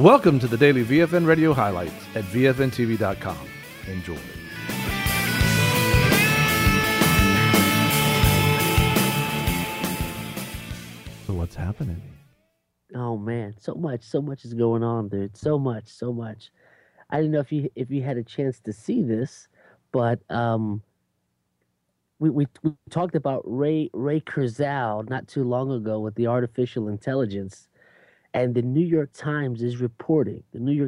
Welcome to the daily VFN radio highlights at VFNTV.com. Enjoy. So what's happening? Oh man, so much is going on, dude. So much. I didn't know if you had a chance to see this, but we talked about Ray Kurzweil not too long ago with the artificial intelligence, and the New York Times is reporting.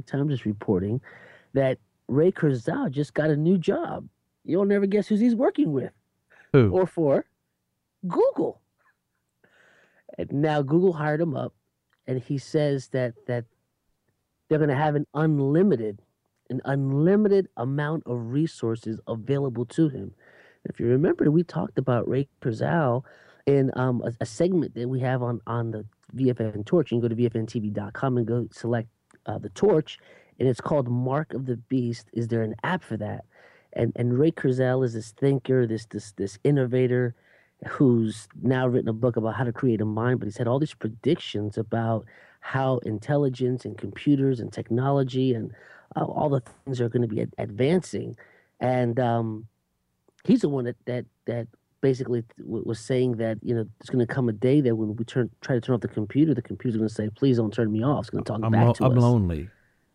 That Ray Kurzweil just got a new job. You'll never guess who he's working with. Who? Or for Google. And now Google hired him up, and he says that they're going to have an unlimited amount of resources available to him. If you remember, we talked about Ray Kurzweil in a segment that we have on the VFN Torch. You can go to VFNTV.com and go select the Torch, and it's called Mark of the Beast. Is there an app for that? And Ray Kurzweil is this thinker, this innovator, who's now written a book about how to create a mind, but he's had all these predictions about how intelligence and computers and technology and all the things are going to be advancing. And he's the one that basically was saying that, there's going to come a day that when we try to turn off the computer's going to say, please don't turn me off. It's going to talk back to us. I'm lonely.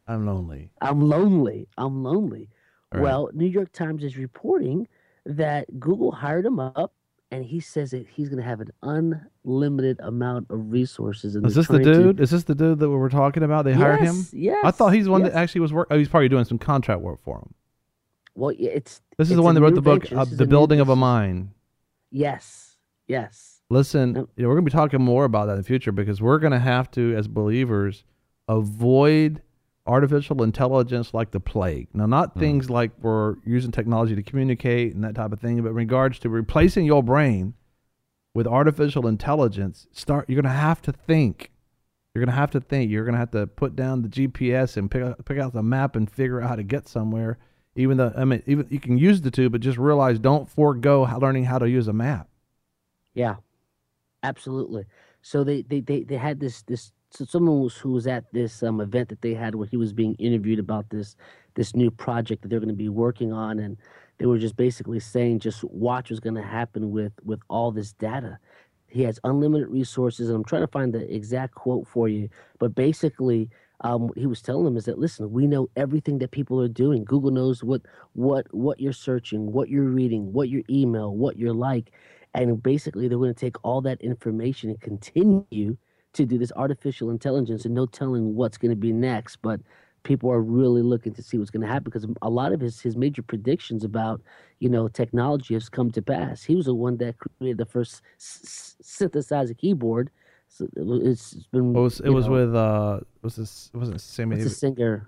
Right. Well, New York Times is reporting that Google hired him up, and he says that he's going to have an unlimited amount of resources. Is this the dude? Is this the dude that we were talking about? They hired him? Yes. I thought he's the one that actually was working. Oh, he's probably doing some contract work for him. Well, this is the one that wrote the book, The Building of a Mind. Yes. Listen, we're going to be talking more about that in the future, because we're going to have to, as believers, avoid artificial intelligence like the plague. Now, not things like we're using technology to communicate and that type of thing, but in regards to replacing your brain with artificial intelligence, you're going to have to think. You're going to have to think. You're going to have to put down the GPS and pick out the map and figure out how to get somewhere. Even you can use the two, but just realize don't forego learning how to use a map. Yeah, absolutely. So they had this. So someone who was at this event that they had where he was being interviewed about this new project that they're going to be working on, and they were just basically saying, just watch what's going to happen with all this data. He has unlimited resources, and I'm trying to find the exact quote for you, but basically what he was telling them is that, listen, we know everything that people are doing. Google knows what you're searching, what you're reading, what your email, what you're like, and basically they're going to take all that information and continue to do this artificial intelligence, and no telling what's going to be next. But people are really looking to see what's going to happen, because a lot of his major predictions about technology has come to pass. He was the one that created the first synthesizer keyboard. So it's been. It was with it wasn't Sammy. What's the singer?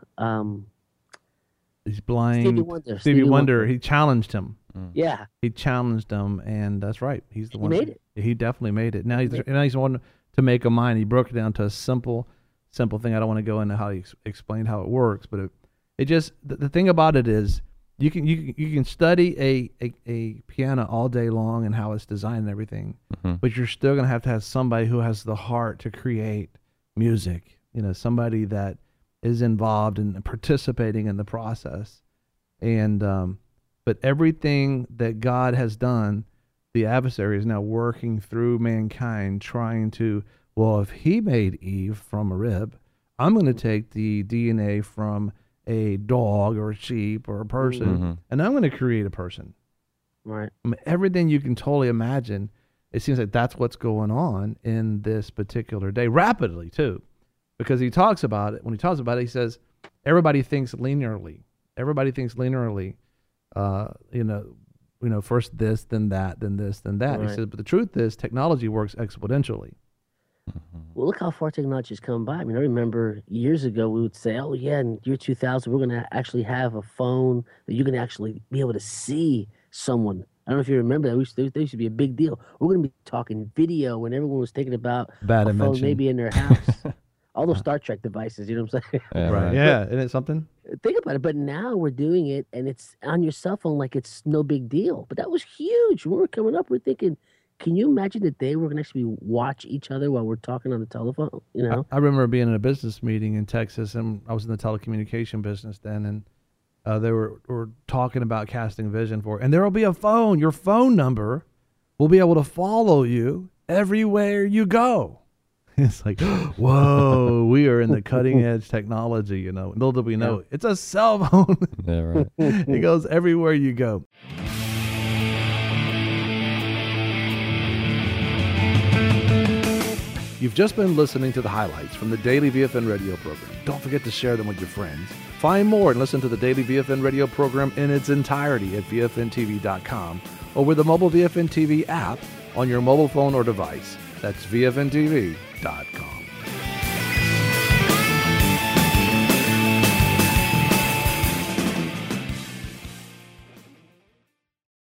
He's blind. Stevie Wonder. He challenged him. Yeah. He challenged him, and that's right. He's the one. He made it. He definitely made it. Now he's one to make a mind. He broke it down to a simple thing. I don't want to go into how he explained how it works, but it just the thing about it is you can study a piano all day long and how it's designed and everything, but you're still going to have somebody who has the heart to create music. Somebody that is involved in participating in the process, and but everything that God has done, the adversary is now working through mankind, trying to, well, if he made Eve from a rib, I'm going to take the DNA from a dog or a sheep or a person, and I'm going to create a person. Right. Everything you can totally imagine, it seems like that's what's going on in this particular day, rapidly too, because he talks about it. When he talks about it, he says, everybody thinks linearly. First this, then that, then this, then that. Right. He says, but the truth is technology works exponentially. Well, look how far technology has come by. I mean, I remember years ago we would say, oh, yeah, in year 2000, we're going to actually have a phone that you can actually be able to see someone. I don't know if you remember that. There used to be a big deal. We're going to be talking video when everyone was thinking about a phone maybe in their house. All those Star Trek devices, you know what I'm saying? Yeah, right. Yeah, isn't it something? Think about it. But now we're doing it, and it's on your cell phone like it's no big deal. But that was huge. When we were coming up, we're thinking, Can you imagine that they were going to actually watch each other while we're talking on the telephone? You know? I remember being in a business meeting in Texas, and I was in the telecommunication business then, and they were talking about casting vision for it. And there will be a phone. Your phone number will be able to follow you everywhere you go. It's like, whoa, we are in the cutting edge technology, you know. Little do we know, it's a cell phone. Yeah, right. It goes everywhere you go. You've just been listening to the highlights from the Daily VFN radio program. Don't forget to share them with your friends. Find more and listen to the Daily VFN radio program in its entirety at VFNTV.com or with the mobile VFN TV app on your mobile phone or device. That's VFNTV.com.